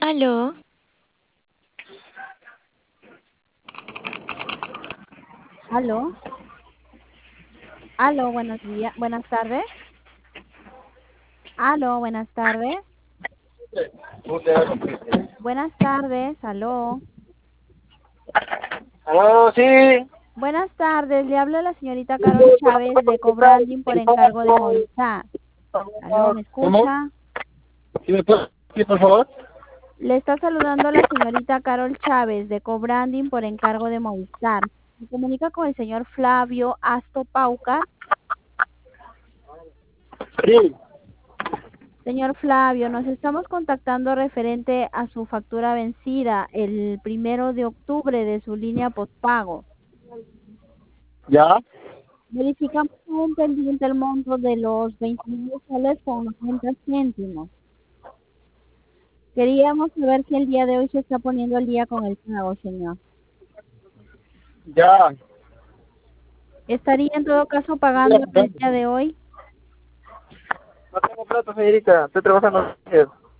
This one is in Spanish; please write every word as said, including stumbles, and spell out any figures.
Aló, Aló, aló, buenos días, buenas tardes. Aló, buenas tardes. Buenas tardes, aló. Aló, sí. Buenas tardes, le habla la señorita Carol Chávez de Cobranding por encargo de Movistar. Aló, ¿me ¿Cómo? escucha? ¿Sí me puede decir, por favor? Le está saludando la señorita Carol Chávez de Cobranding por encargo de Movistar. Se comunica con el señor Flavio Asto Paucar. Sí. Señor Flavio, nos estamos contactando referente a su factura vencida el primero de octubre de su línea postpago. ¿Ya? Verificamos un pendiente el monto de los veintinueve soles con noventa céntimos. Queríamos saber si el día de hoy se está poniendo al día con el pago, señor. Ya. ¿Estaría en todo caso pagando el día de hoy? No tengo plata, señorita. Estoy trabajando.